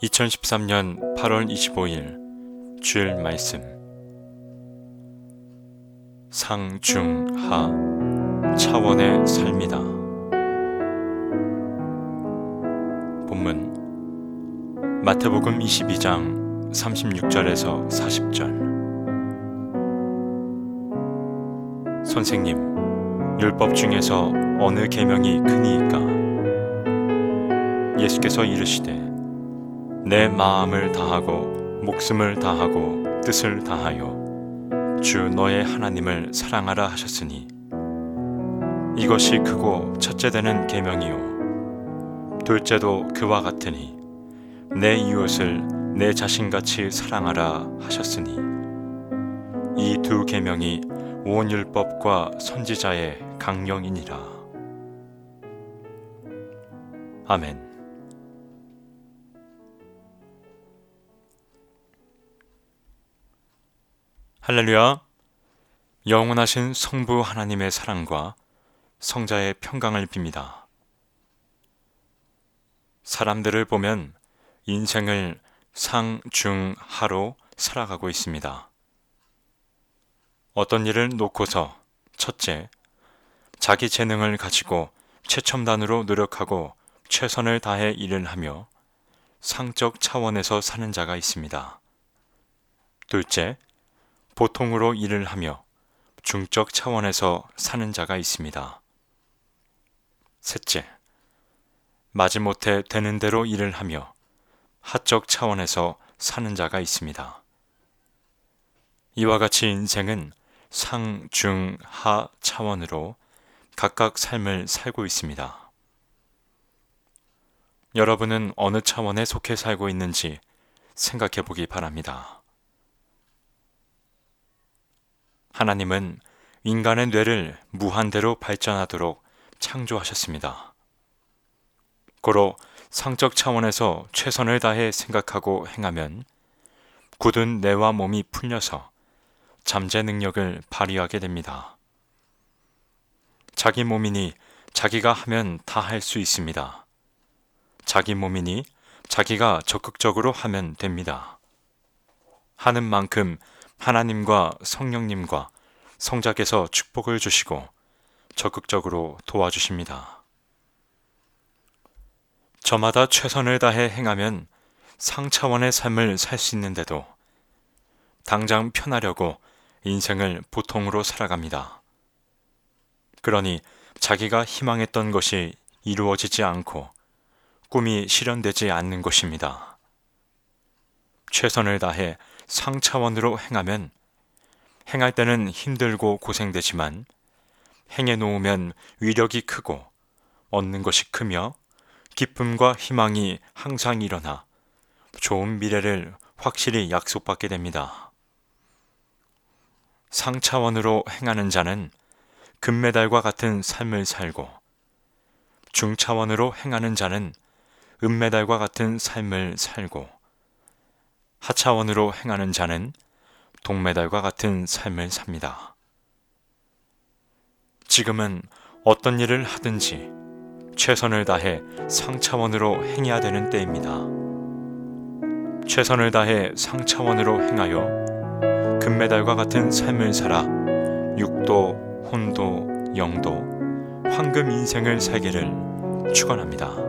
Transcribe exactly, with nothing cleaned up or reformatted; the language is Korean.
이천십삼 년 팔월 이십오일 주일 말씀. 상중하 차원의 삶이다. 본문 마태복음 이십이 장 삼십육 절에서 사십 절. 선생님, 율법 중에서 어느 계명이 크니이까? 예수께서 이르시되 내 마음을 다하고 목숨을 다하고 뜻을 다하여 주 너의 하나님을 사랑하라 하셨으니 이것이 크고 첫째 되는 계명이요 둘째도 그와 같으니 내 이웃을 내 자신같이 사랑하라 하셨으니 이 두 계명이 온 율법과 선지자의 강령이니라. 아멘. 할렐루야. 영원하신 성부 하나님의 사랑과 성자의 평강을 빕니다. 사람들을 보면 인생을 상중하로 살아가고 있습니다. 어떤 일을 놓고서 첫째, 자기 재능을 가지고 최첨단으로 노력하고 최선을 다해 일을 하며 상적 차원에서 사는 자가 있습니다. 둘째, 보통으로 일을 하며 중적 차원에서 사는 자가 있습니다. 셋째, 마지못해 되는 대로 일을 하며 하적 차원에서 사는 자가 있습니다. 이와 같이 인생은 상, 중, 하 차원으로 각각 삶을 살고 있습니다. 여러분은 어느 차원에 속해 살고 있는지 생각해 보기 바랍니다. 하나님은 인간의 뇌를 무한대로 발전하도록 창조하셨습니다. 고로 상적 차원에서 최선을 다해 생각하고 행하면 굳은 뇌와 몸이 풀려서 잠재 능력을 발휘하게 됩니다. 자기 몸이니 자기가 하면 다 할 수 있습니다. 자기 몸이니 자기가 적극적으로 하면 됩니다. 하는 만큼 하나님과 성령님과 성자께서 축복을 주시고 적극적으로 도와주십니다. 저마다 최선을 다해 행하면 상차원의 삶을 살 수 있는데도 당장 편하려고 인생을 보통으로 살아갑니다. 그러니 자기가 희망했던 것이 이루어지지 않고 꿈이 실현되지 않는 것입니다. 최선을 다해 상차원으로 행하면 행할 때는 힘들고 고생되지만 행해 놓으면 위력이 크고 얻는 것이 크며 기쁨과 희망이 항상 일어나 좋은 미래를 확실히 약속받게 됩니다. 상차원으로 행하는 자는 금메달과 같은 삶을 살고 중차원으로 행하는 자는 은메달과 같은 삶을 살고 하차원으로 행하는 자는 동메달과 같은 삶을 삽니다. 지금은 어떤 일을 하든지 최선을 다해 상차원으로 행해야 되는 때입니다. 최선을 다해 상차원으로 행하여 금메달과 같은 삶을 살아 육도, 혼도, 영도, 황금 인생을 살기를 축원합니다.